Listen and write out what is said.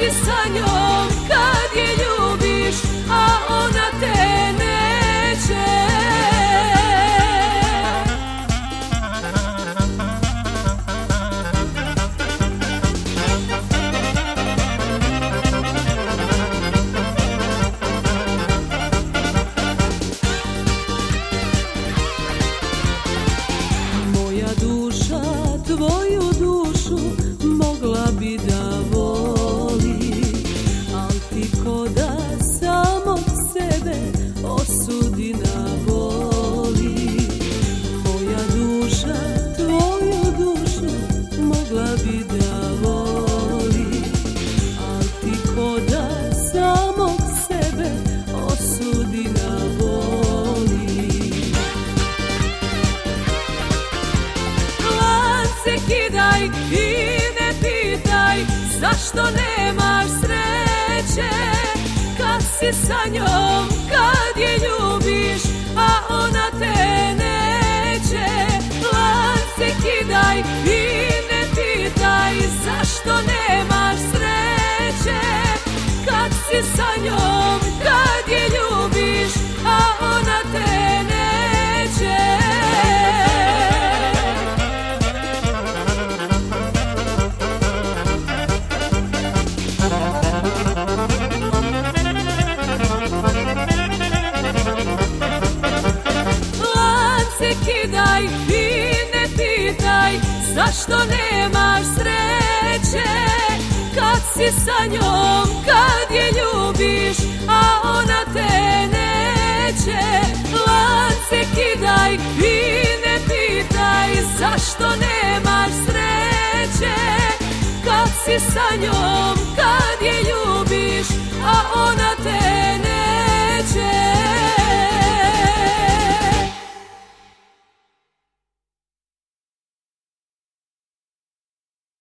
si sa njom kad je ljubiš, a ona te neće. Moja duša tvoju dušu mogla bi da voli, al ti ko da samog sebe osudi na boli. Moja duša tvoju dušu mogla bi da voli, al ti ko da samog sebe osudi na boli. Lance kidaj i ne pitaj zašto nemaš sreće, kad si sa njom kad je ljubiš, a ona te neće. Lance kidaj i ne pitaj zašto nemaš sreće, kad si sa njom kad je ljubiš, a ona te neće. Lance kidaj i ne pitaj zašto nemaš sreće, kad si sa njom kad je ljubiš, a ona te neće. Lance kidaj i ne pitaj zašto nemaš sreće, kad si sa njom kad je ljubiš, a ona te